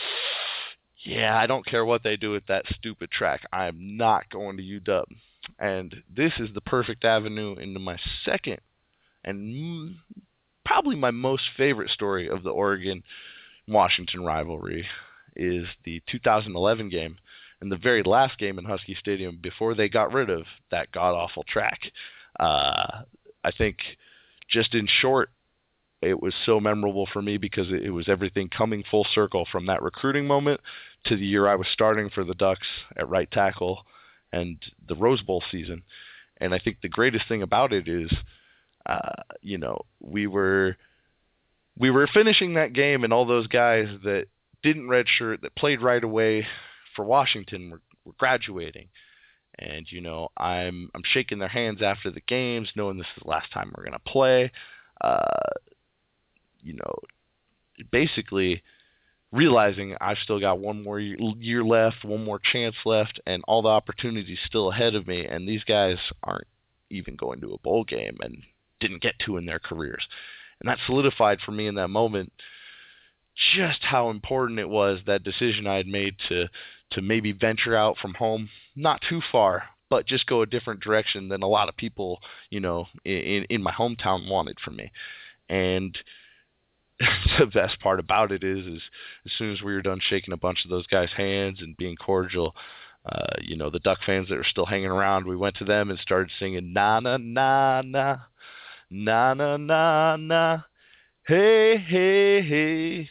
[SPEAKER 1] yeah, I don't care what they do with that stupid track. I am not going to U W. And this is the perfect avenue into my second and probably my most favorite story of the Oregon-Washington rivalry is the two thousand eleven game and the very last game in Husky Stadium before they got rid of that god-awful track. Uh, I think just in short, it was so memorable for me because it was everything coming full circle from that recruiting moment to the year I was starting for the Ducks at right tackle and the Rose Bowl season. And I think the greatest thing about it is, uh, you know, we were we were finishing that game, and all those guys that didn't redshirt, that played right away for Washington, were, were graduating. And, you know, I'm I'm shaking their hands after the games, knowing this is the last time we're going to play. Uh, you know, basically realizing I've still got one more year left, one more chance left, and all the opportunities still ahead of me. And these guys aren't even going to a bowl game and didn't get to in their careers. And that solidified for me in that moment just how important it was, that decision I had made to to maybe venture out from home, not too far, but just go a different direction than a lot of people, you know, in, in my hometown wanted from me. And the best part about it is, is as soon as we were done shaking a bunch of those guys' hands and being cordial, uh, you know, the Duck fans that were still hanging around, we went to them and started singing, na, na, na, na, na, na, na, na, hey, hey, hey,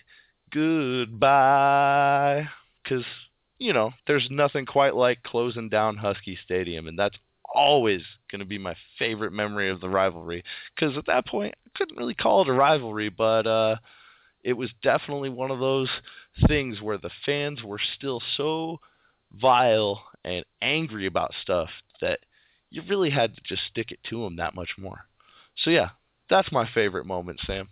[SPEAKER 1] goodbye. Because, you know, there's nothing quite like closing down Husky Stadium, and that's always going to be my favorite memory of the rivalry, because at that point I couldn't really call it a rivalry, but uh, it was definitely one of those things where the fans were still so vile and angry about stuff that you really had to just stick it to them that much more. So yeah, that's my favorite moment, Sam.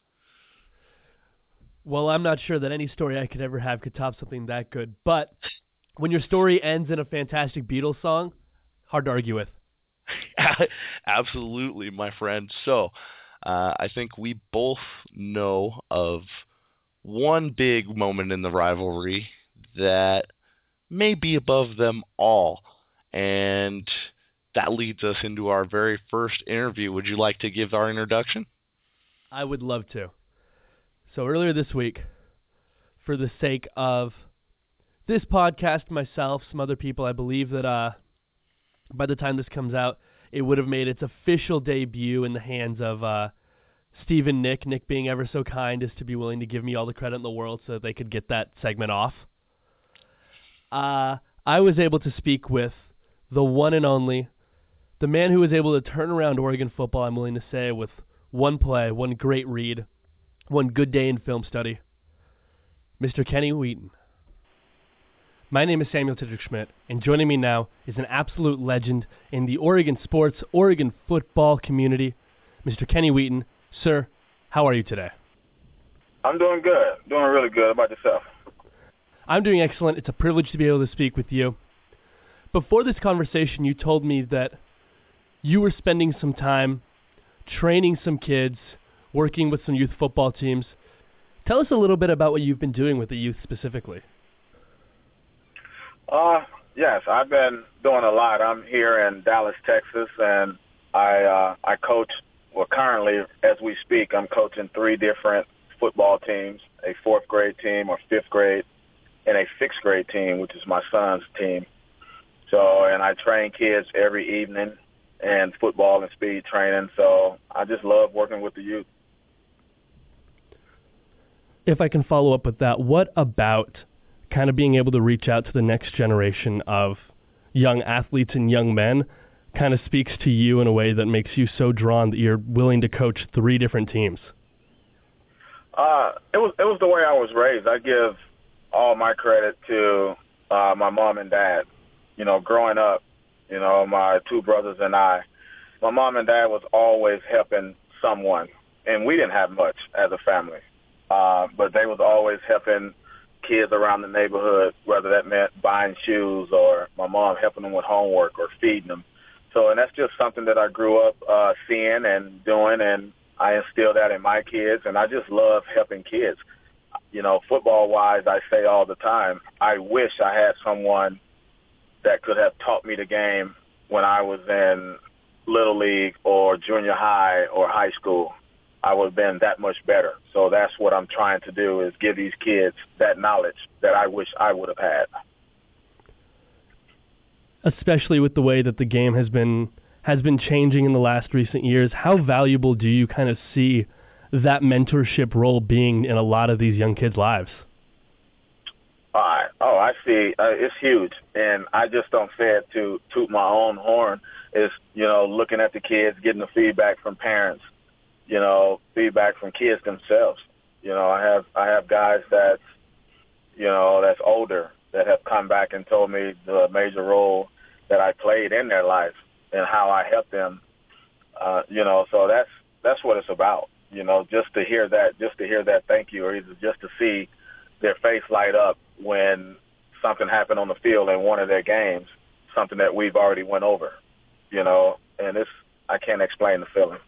[SPEAKER 2] Well, I'm not sure that any story I could ever have could top something that good, but when your story ends in a fantastic Beatles song, hard to argue with.
[SPEAKER 1] Absolutely, my friend. So, uh, I think we both know of one big moment in the rivalry that may be above them all, and that leads us into our very first interview. Would you like to give our introduction?
[SPEAKER 2] I would love to. So earlier this week, for the sake of this podcast, myself, some other people, I believe that uh, by the time this comes out, it would have made its official debut in the hands of uh, Steve and Nick, Nick being ever so kind as to be willing to give me all the credit in the world so that they could get that segment off. Uh, I was able to speak with the one and only, the man who was able to turn around Oregon football, I'm willing to say, with one play, one great read, one good day in film study, Mister Kenny Wheaton. My name is Samuel Tidrick Schmidt, and joining me now is an absolute legend in the Oregon sports, Oregon football community, Mister Kenny Wheaton. Sir, how are you today?
[SPEAKER 3] I'm doing good. Doing really good. How about yourself?
[SPEAKER 2] I'm doing excellent. It's a privilege to be able to speak with you. Before this conversation, you told me that you were spending some time training some kids, working with some youth football teams. Tell us a little bit about what you've been doing with the youth specifically.
[SPEAKER 3] Uh, yes, I've been doing a lot. I'm here in Dallas, Texas, and I uh, I coach. Well, currently, as we speak, I'm coaching three different football teams: a fourth grade team, or fifth grade, and a sixth grade team, which is my son's team. So, and I train kids every evening in football and speed training. So, I just love working with the youth.
[SPEAKER 2] If I can follow up with that, what about kind of being able to reach out to the next generation of young athletes and young men kind of speaks to you in a way that makes you so drawn that you're willing to coach three different teams?
[SPEAKER 3] Uh, it was it was the way I was raised. I give all my credit to uh, my mom and dad. You know, growing up, you know, my two brothers and I, my mom and dad was always helping someone, and we didn't have much as a family. Uh, but they was always helping kids around the neighborhood, whether that meant buying shoes or my mom helping them with homework or feeding them. So, and that's just something that I grew up uh, seeing and doing, and I instill that in my kids, and I just love helping kids. You know, football-wise, I say all the time, I wish I had someone that could have taught me the game when I was in Little League or junior high or high school. I would have been that much better. So that's what I'm trying to do, is give these kids that knowledge that I wish I would have had.
[SPEAKER 2] Especially with the way that the game has been has been changing in the last recent years, how valuable do you kind of see that mentorship role being in a lot of these young kids' lives?
[SPEAKER 3] Uh, oh, I see. Uh, it's huge, and I just don't say it to toot my own horn. It's, you know, looking at the kids, getting the feedback from parents, you know, feedback from kids themselves. You know, I have I have guys that's, you know, that's older that have come back and told me the major role that I played in their life and how I helped them. Uh, you know, so that's that's what it's about. You know, just to hear that, just to hear that thank you, or either just to see their face light up when something happened on the field in one of their games, something that we've already went over. You know, and it's I can't explain the feeling.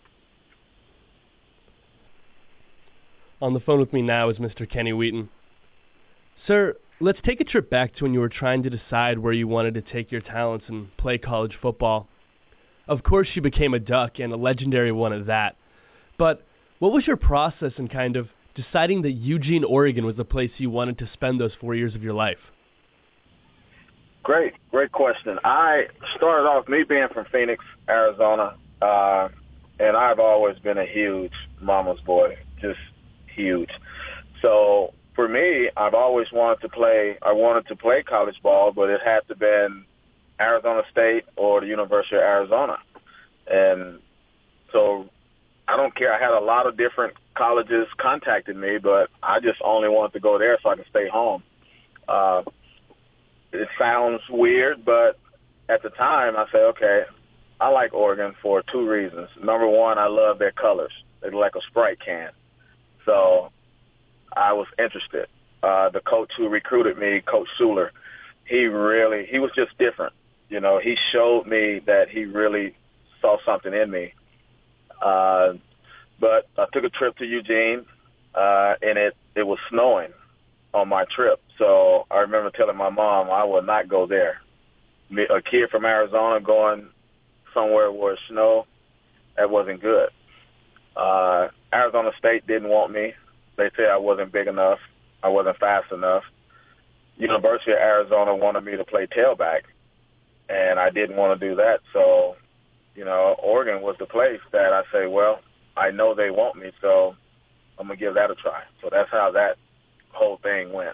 [SPEAKER 2] On the phone with me now is Mister Kenny Wheaton. Sir, let's take a trip back to when you were trying to decide where you wanted to take your talents and play college football. Of course, you became a Duck, and a legendary one at that. But what was your process in kind of deciding that Eugene, Oregon was the place you wanted to spend those four years of your life?
[SPEAKER 3] Great, great question. I started off, me being from Phoenix, Arizona, uh, and I've always been a huge mama's boy, just huge. So for me, I've always wanted to play, I wanted to play college ball, but it had to been Arizona State or the University of Arizona. And so I don't care. I had a lot of different colleges contacted me, but I just only wanted to go there so I can stay home. Uh, it sounds weird, but at the time I said, okay, I like Oregon for two reasons. Number one, I love their colors. They're like a Sprite can. So I was interested. Uh, the coach who recruited me, Coach Schuler, he really, he was just different. You know, he showed me that he really saw something in me. Uh, but I took a trip to Eugene, uh, and it, it was snowing on my trip. So I remember telling my mom I would not go there. Me, a kid from Arizona going somewhere where it snowed, that wasn't good. Uh, Arizona State didn't want me. They said I wasn't big enough. I wasn't fast enough. University of Arizona wanted me to play tailback, and I didn't want to do that. So, you know, Oregon was the place that I say, well, I know they want me, so I'm going to give that a try. So that's how that whole thing went.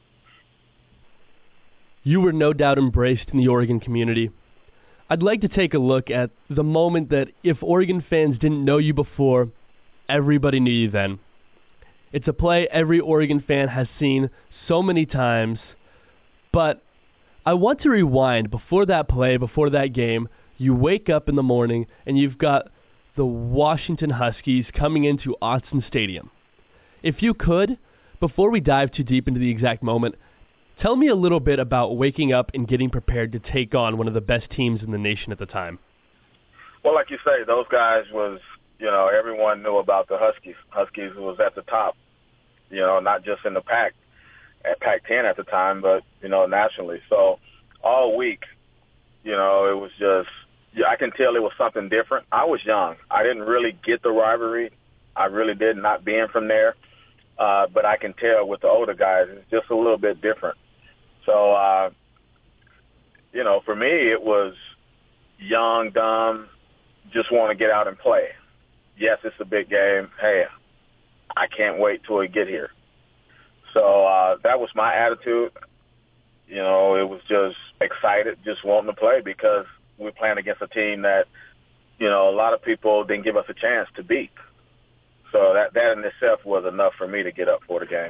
[SPEAKER 2] You were no doubt embraced in the Oregon community. I'd like to take a look at the moment that if Oregon fans didn't know you before, everybody knew you then. It's a play every Oregon fan has seen so many times, but I want to rewind before that play, before that game. You wake up in the morning and you've got the Washington Huskies coming into Autzen Stadium. If you could, before we dive too deep into the exact moment, tell me a little bit about waking up and getting prepared to take on one of the best teams in the nation at the time.
[SPEAKER 3] Well, like you say, those guys was you know, everyone knew about the Huskies. Huskies was at the top, you know, not just in the Pac, at Pac ten at the time, but, you know, nationally. So all week, you know, it was just, yeah, I can tell it was something different. I was young. I didn't really get the rivalry. I really did, not being from there. Uh, but I can tell with the older guys, it's just a little bit different. So, uh, you know, for me, it was young, dumb, just want to get out and play. Yes, it's a big game. Hey, I can't wait till we get here. So uh, that was my attitude. You know, it was just excited, just wanting to play because we're playing against a team that, you know, a lot of people didn't give us a chance to beat. So that, that in itself was enough for me to get up for the game.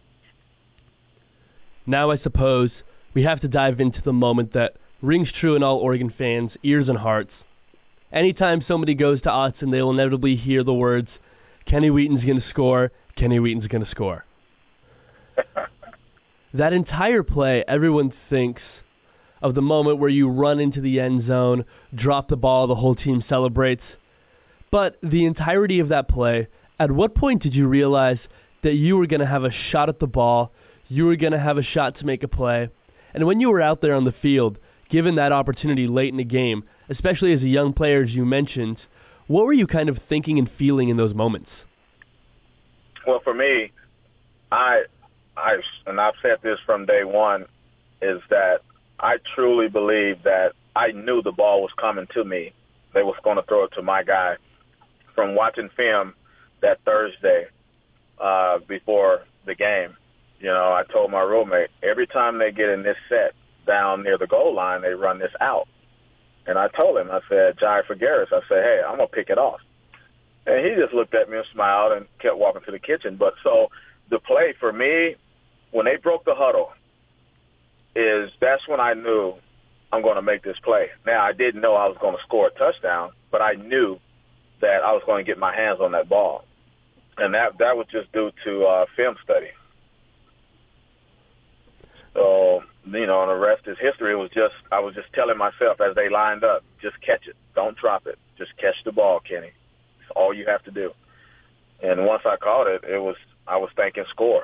[SPEAKER 2] Now I suppose we have to dive into the moment that rings true in all Oregon fans' ears and hearts. Anytime somebody goes to Autzen, they will inevitably hear the words, Kenny Wheaton's going to score, Kenny Wheaton's going to score. That entire play, everyone thinks of the moment where you run into the end zone, drop the ball, the whole team celebrates. But the entirety of that play, at what point did you realize that you were going to have a shot at the ball, you were going to have a shot to make a play? And when you were out there on the field, given that opportunity late in the game, especially as a young player, as you mentioned, what were you kind of thinking and feeling in those moments?
[SPEAKER 3] Well, for me, I, I, and I've said this from day one, is that I truly believe that I knew the ball was coming to me. They was going to throw it to my guy. From watching film that Thursday uh, before the game, you know, I told my roommate, every time they get in this set down near the goal line, they run this out. And I told him, I said, Jai Figueres, I said, hey, I'm going to pick it off. And he just looked at me and smiled and kept walking to the kitchen. But so the play for me, when they broke the huddle, is that's when I knew I'm going to make this play. Now, I didn't know I was going to score a touchdown, but I knew that I was going to get my hands on that ball. And that that was just due to uh, film study. So, you know, and the rest is history. It was just, I was just telling myself as they lined up, just catch it. Don't drop it. Just catch the ball, Kenny. It's all you have to do. And once I caught it, it was, I was thinking score.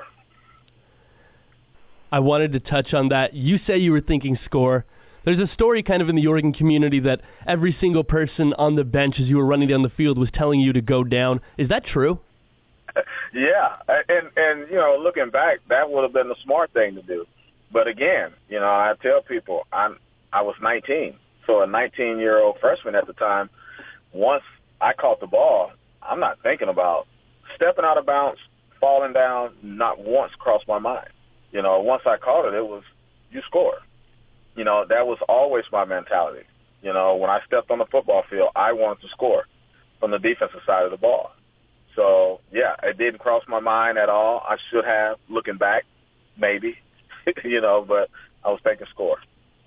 [SPEAKER 2] I wanted to touch on that. You say you were thinking score. There's a story kind of in the Oregon community that every single person on the bench as you were running down the field was telling you to go down. Is that true?
[SPEAKER 3] Yeah. And, and, you know, looking back, that would have been the smart thing to do. But again, you know, I tell people I'm, I was nineteen. So a nineteen-year-old freshman at the time, once I caught the ball, I'm not thinking about stepping out of bounds, falling down, not once crossed my mind. You know, once I caught it, it was, you score. You know, that was always my mentality. You know, when I stepped on the football field, I wanted to score from the defensive side of the ball. So, yeah, it didn't cross my mind at all. I should have, looking back, maybe, you know, but I was thinking score.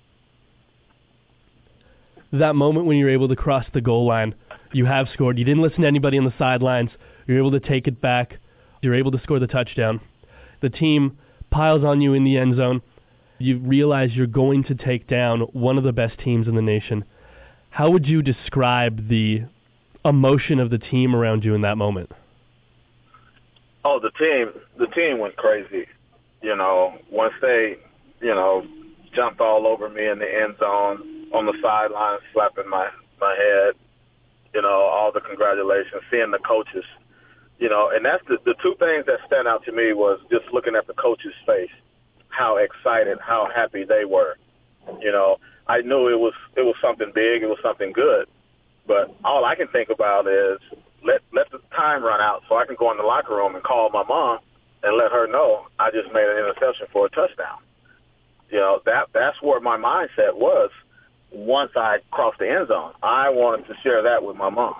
[SPEAKER 2] That moment when you're able to cross the goal line, you have scored. You didn't listen to anybody on the sidelines. You're able to take it back. You're able to score the touchdown. The team piles on you in the end zone. You realize you're going to take down one of the best teams in the nation. How would you describe the emotion of the team around you in that moment?
[SPEAKER 3] Oh, the team, the team went crazy. You know, once they, you know, jumped all over me in the end zone, on the sideline, slapping my, my head, you know, all the congratulations, seeing the coaches, you know, and that's the, the two things that stand out to me was just looking at the coaches' face, how excited, how happy they were. You know, I knew it was it was something big, it was something good, but all I can think about is let let the time run out so I can go in the locker room and call my mom and let her know I just made an interception for a touchdown. You know, that that's where my mindset was once I crossed the end zone. I wanted to share that with my mom.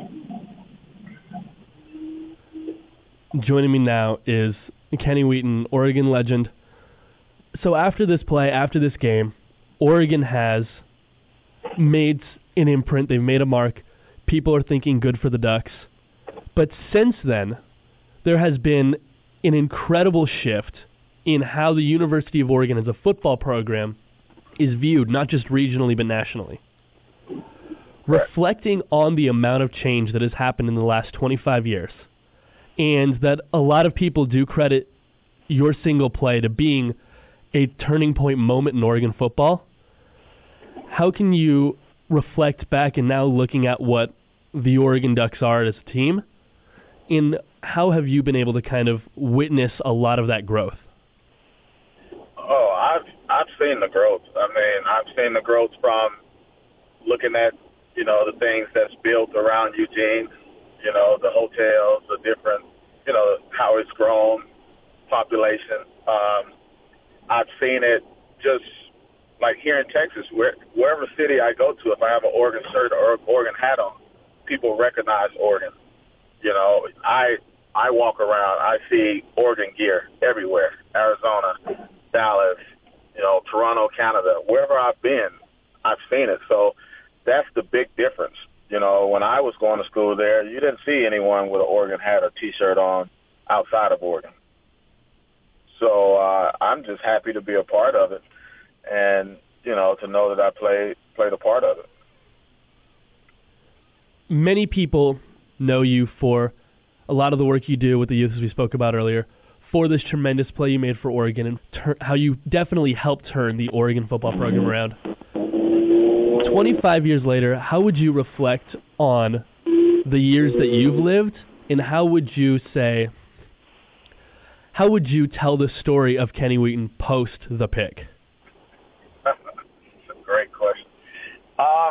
[SPEAKER 2] Joining me now is Kenny Wheaton, Oregon legend. So after this play, after this game, Oregon has made an imprint. They've made a mark. People are thinking good for the Ducks. But since then, there has been an incredible shift in how the University of Oregon as a football program is viewed, not just regionally but nationally. reflecting on the amount of change that has happened in the last twenty-five years, and that a lot of people do credit your single play to being a turning point moment in Oregon football, how can you reflect back and now looking at what the Oregon Ducks are as a team, and how have you been able to kind of witness a lot of that growth?
[SPEAKER 3] Oh, I've I've seen the growth. I mean, I've seen the growth from looking at, you know, the things that's built around Eugene, you know, the hotels, the different, you know, how it's grown, population. Um, I've seen it just like here in Texas, where wherever city I go to, if I have an Oregon shirt or Oregon hat on, people recognize Oregon. You know, I I walk around, I see Oregon gear everywhere. Arizona, Dallas, you know, Toronto, Canada, wherever I've been, I've seen it. So that's the big difference. You know, when I was going to school there, you didn't see anyone with an Oregon hat or T-shirt on outside of Oregon. So uh, I'm just happy to be a part of it, and you know, to know that I played played a part of it.
[SPEAKER 2] Many people know you for a lot of the work you do with the youth, as we spoke about earlier, for this tremendous play you made for Oregon, and ter- how you definitely helped turn the Oregon football program around. twenty-five years later, how would you reflect on the years that you've lived, and how would you say, how would you tell the story of Kenny Wheaton post the pick?
[SPEAKER 3] That's a great question. Um,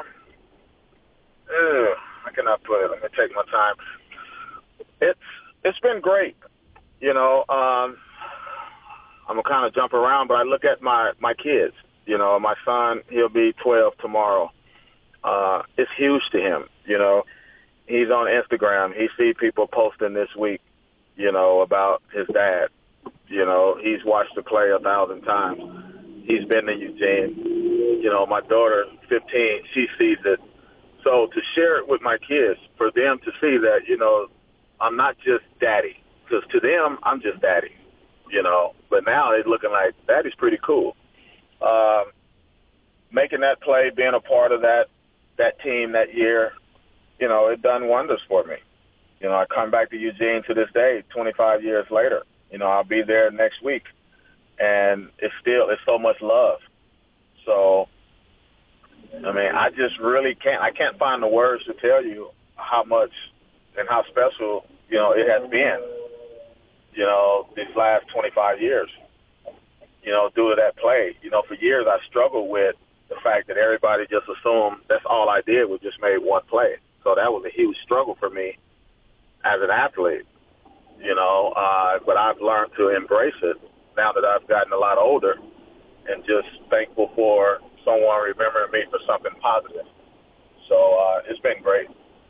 [SPEAKER 3] ugh, how can I put it? Let me take my time. It's it's been great. You know, um, I'm gonna kind of jump around, but I look at my my kids. You know, my son, he'll be twelve tomorrow. Uh, it's huge to him. You know, he's on Instagram. He see people posting this week, you know, about his dad. You know, he's watched the play a thousand times. He's been to Eugene. You know, my daughter, fifteen, she sees it. So to share it with my kids, for them to see that, you know, I'm not just daddy. Because to them, I'm just daddy, you know. But now they're looking like, daddy's pretty cool. Um, making that play, being a part of that that team that year, you know, it done wonders for me. You know, I come back to Eugene to this day, twenty-five years later. You know, I'll be there next week, and it's still it's so much love. So, I mean, I just really can't I can't find the words to tell you how much and how special, you know, it has been. You know, these last twenty-five years. You know, due to that play. You know, for years I struggled with the fact that everybody just assumed that's all I did was just made one play. So that was a huge struggle for me as an athlete, you know, uh, but I've learned to embrace it now that I've gotten a lot older, and just thankful for someone remembering me for something positive. So uh, it's been great.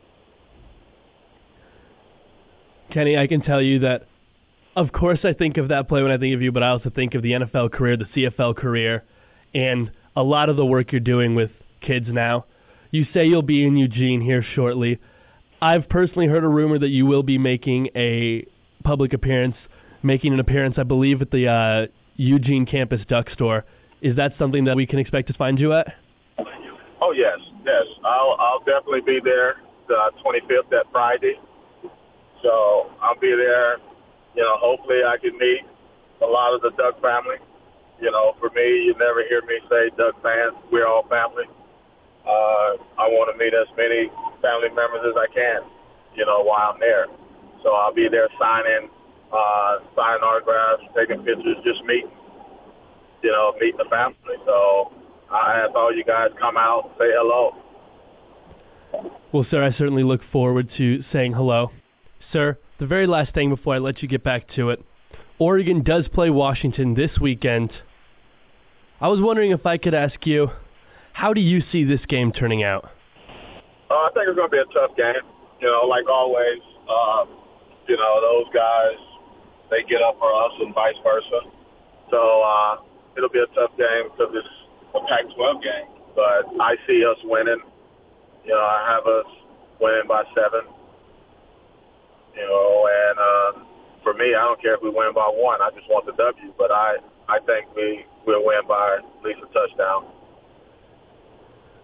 [SPEAKER 2] Kenny, I can tell you that, of course, I think of that play when I think of you, but I also think of the N F L career, the C F L career, and a lot of the work you're doing with kids now. You say you'll be in Eugene here shortly. I've personally heard a rumor that you will be making a public appearance, making an appearance, I believe, at the uh, Eugene campus Duck Store. Is that something that we can expect to find you at?
[SPEAKER 3] Oh, yes, yes. I'll, I'll definitely be there the twenty-fifth, that Friday. So I'll be there. You know, hopefully I can meet a lot of the Duck family. You know, for me, you never hear me say Duck fans. We're all family. Uh, I want to meet as many family members as I can, you know, while I'm there. So I'll be there signing, uh, signing autographs, taking pictures, just meeting, you know, meeting the family. So I ask all you guys come out and say hello.
[SPEAKER 2] Well, sir, I certainly look forward to saying hello. Sir, the very last thing before I let you get back to it, Oregon does play Washington this weekend. I was wondering if I could ask you, how do you see this game turning out?
[SPEAKER 3] Uh, I think it's going to be a tough game. You know, like always, uh, you know, those guys, they get up for us and vice versa. So uh, it'll be a tough game because it's a Pac twelve game. But I see us winning. You know, I have us winning by seven. You know, and uh, for me, I don't care if we win by one. I just want the W. But I, I think we will win by at least a touchdown.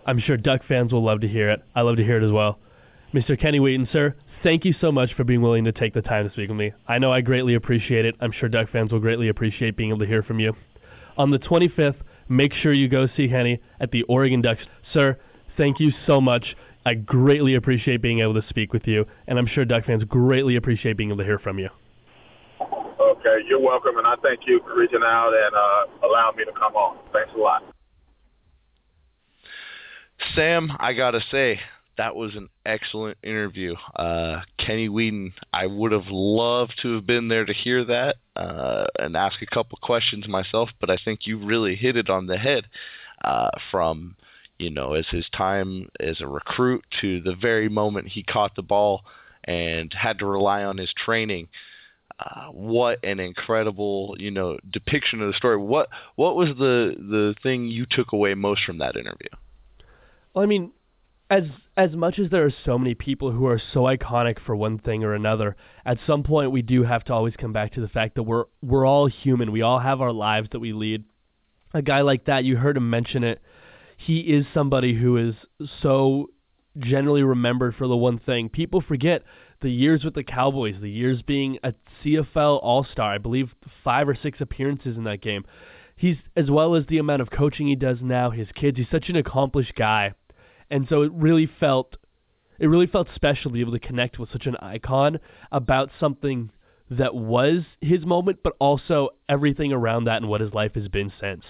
[SPEAKER 2] I'm sure Duck fans will love to hear it. I love to hear it as well. Mister Kenny Wheaton, sir, thank you so much for being willing to take the time to speak with me. I know I greatly appreciate it. I'm sure Duck fans will greatly appreciate being able to hear from you. On the twenty-fifth, make sure you go see Kenny at the Oregon Ducks. Sir, thank you so much. I greatly appreciate being able to speak with you, and I'm sure Duck fans greatly appreciate being able to hear from you.
[SPEAKER 3] Okay, you're welcome, and I thank you for reaching out and uh, allowing me to come on. Thanks a lot.
[SPEAKER 1] Sam, I got to say, that was an excellent interview. Uh, Kenny Wheaton, I would have loved to have been there to hear that uh, and ask a couple questions myself, but I think you really hit it on the head uh, from, you know, as his time as a recruit to the very moment he caught the ball and had to rely on his training. Uh, what an incredible, you know, depiction of the story. What what was the, the thing you took away most from that interview?
[SPEAKER 2] Well, I mean, as as much as there are so many people who are so iconic for one thing or another, at some point we do have to always come back to the fact that we're we're all human. We all have our lives that we lead. A guy like that, you heard him mention it, he is somebody who is so generally remembered for the one thing. People forget the years with the Cowboys, the years being a C F L All-Star, I believe five or six appearances in that game. He's, as well as the amount of coaching he does now, his kids, he's such an accomplished guy. And so it really felt, it really felt special to be able to connect with such an icon about something that was his moment, but also everything around that and what his life has been since.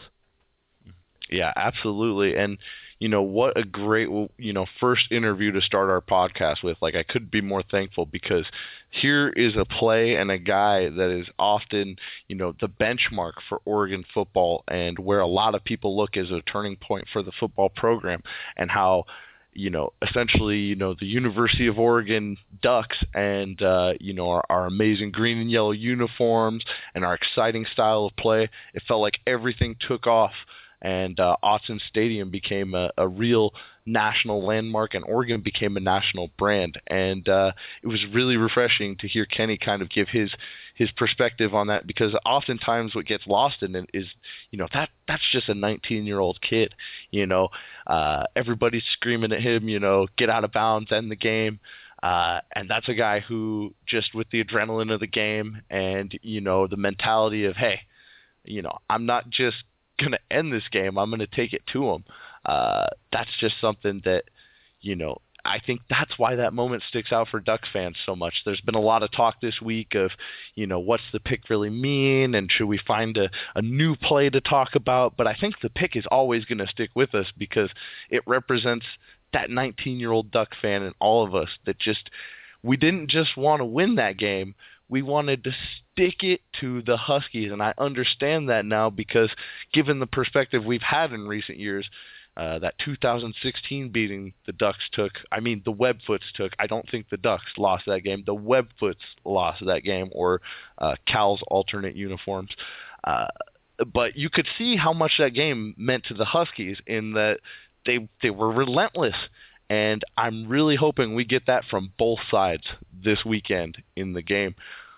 [SPEAKER 1] Yeah, absolutely. And, you know, what a great, you know, first interview to start our podcast with. Like, I couldn't be more thankful because here is a play and a guy that is often, you know, the benchmark for Oregon football and where a lot of people look as a turning point for the football program, and how, you know, essentially, you know, the University of Oregon Ducks and, uh, you know, our, our amazing green and yellow uniforms and our exciting style of play, it felt like everything took off. And uh, Autzen Stadium became a, a real national landmark, and Oregon became a national brand. And uh, it was really refreshing to hear Kenny kind of give his his perspective on that, because oftentimes what gets lost in it is, you know, that that's just a nineteen-year-old kid. You know, uh, everybody's screaming at him, you know, get out of bounds, end the game. Uh, and that's a guy who just with the adrenaline of the game and, you know, the mentality of, hey, you know, I'm not just going to end this game, I'm going to take it to him. Uh, that's just something that, you know, I think that's why that moment sticks out for Ducks fans so much. There's been a lot of talk this week of, you know, what's the pick really mean, and should we find a, a new play to talk about? But I think the pick is always going to stick with us because it represents that nineteen-year-old Duck fan and all of us that just, we didn't just want to win that game. We wanted to stick it to the Huskies, and I understand that now because given the perspective we've had in recent years, uh, that two thousand sixteen beating the Ducks took, I mean the Webfoots took, I don't think the Ducks lost that game, the Webfoots lost that game, or uh, Cal's alternate uniforms. Uh, but you could see how much that game meant to the Huskies in that they they were relentless. And I'm really hoping we get that from both sides this weekend in the game.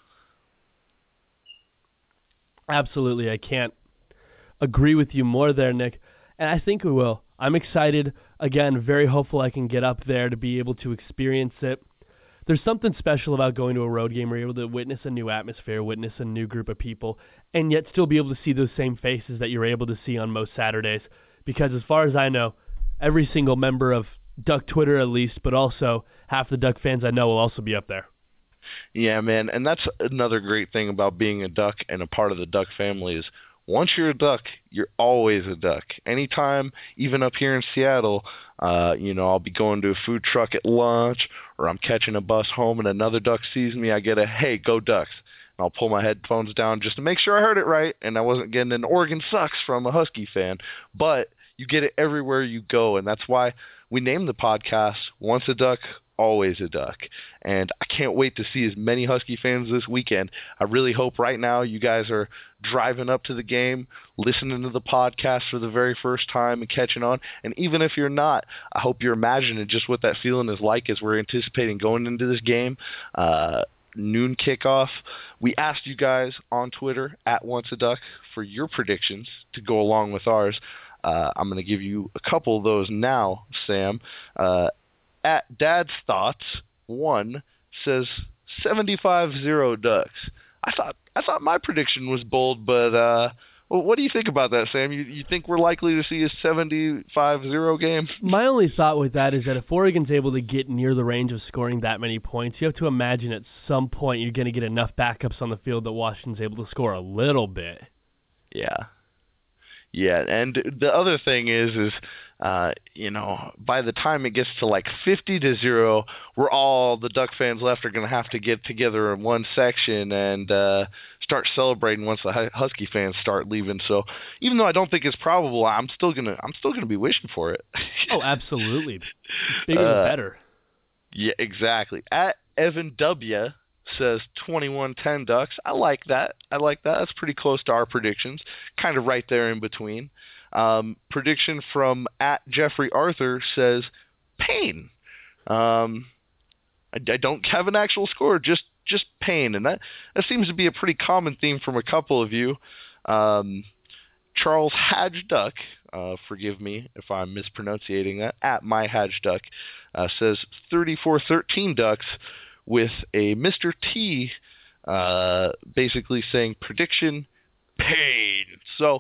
[SPEAKER 2] Absolutely. I can't agree with you more there, Nick. And I think we will. I'm excited. Again, very hopeful I can get up there to be able to experience it. There's something special about going to a road game where you're able to witness a new atmosphere, witness a new group of people, and yet still be able to see those same faces that you're able to see on most Saturdays. Because as far as I know, every single member of Duck Twitter at least, but also half the Duck fans I know will also be up there.
[SPEAKER 1] Yeah, man, and that's another great thing about being a Duck and a part of the Duck family is once you're a Duck, you're always a Duck. Anytime, even up here in Seattle, uh, you know, I'll be going to a food truck at lunch, or I'm catching a bus home and another Duck sees me, I get a, hey, go Ducks. And I'll pull my headphones down just to make sure I heard it right and I wasn't getting an Oregon sucks from a Husky fan. But you get it everywhere you go, and that's why we named the podcast Once a Duck, Always a Duck. And I can't wait to see as many Husky fans this weekend. I really hope right now you guys are driving up to the game, listening to the podcast for the very first time and catching on. And even if you're not, I hope you're imagining just what that feeling is like as we're anticipating going into this game. Uh, noon kickoff. We asked you guys on Twitter at Once a Duck for your predictions to go along with ours. Uh, I'm going to give you a couple of those now, Sam. Uh, at Dad's Thoughts one says seventy-five zero Ducks. I thought I thought my prediction was bold, but uh, well, what do you think about that, Sam? You you think we're likely to see a seventy-five zero game?
[SPEAKER 2] My only thought with that is that if Oregon's able to get near the range of scoring that many points, you have to imagine at some point you're going to get enough backups on the field that Washington's able to score a little bit.
[SPEAKER 1] Yeah. Yeah, and the other thing is, is uh, you know, by the time it gets to like fifty to zero, we're all the Duck fans left are going to have to get together in one section and uh, start celebrating once the Husky fans start leaving. So even though I don't think it's probable, I'm still gonna I'm still gonna be wishing for it.
[SPEAKER 2] Oh, absolutely, bigger
[SPEAKER 1] uh,
[SPEAKER 2] the better.
[SPEAKER 1] Yeah, exactly. At Evan W. says twenty-one ten Ducks. I like that. I like that. That's pretty close to our predictions. Kind of right there in between. Um, prediction from at Jeffrey Arthur says Payne. Um, I, I don't have an actual score, just just Payne, and that that seems to be a pretty common theme from a couple of you. Um, Charles Hadge Duck, uh, forgive me if I'm mispronouncing that. At my Hadge Duck uh, says thirty-four thirteen Ducks, with a Mister T uh, basically saying prediction Payne. So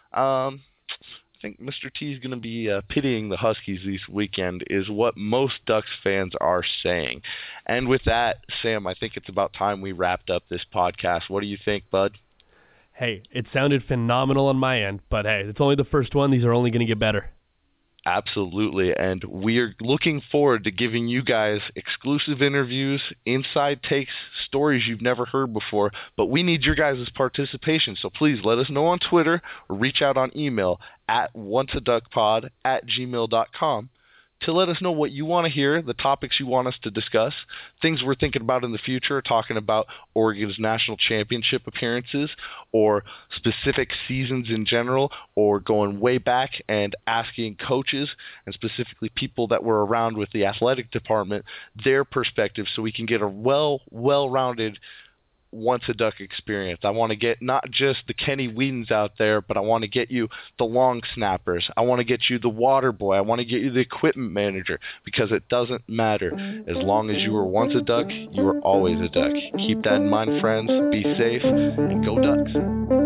[SPEAKER 1] um, I think Mister T is going to be uh, pitying the Huskies this weekend is what most Ducks fans are saying. And with that, Sam, I think it's about time we wrapped up this podcast. What do you think, bud?
[SPEAKER 2] Hey, it sounded phenomenal on my end, but hey, it's only the first one. These are only going to get better.
[SPEAKER 1] Absolutely, and we are looking forward to giving you guys exclusive interviews, inside takes, stories you've never heard before, but we need your guys' participation, so please let us know on Twitter or reach out on email at onceaduckpod at gmail dot com to let us know what you want to hear, the topics you want us to discuss, things we're thinking about in the future, talking about Oregon's national championship appearances or specific seasons in general, or going way back and asking coaches and specifically people that were around with the athletic department their perspective so we can get a well, well-rounded Once a Duck experience. I want to get not just the Kenny Whedons out there, but I want to get you the long snappers. I want to get you the water boy. I want to get you the equipment manager, because it doesn't matter. As long as you were once a Duck, you were always a Duck. Keep that in mind, friends. Be safe and go Ducks.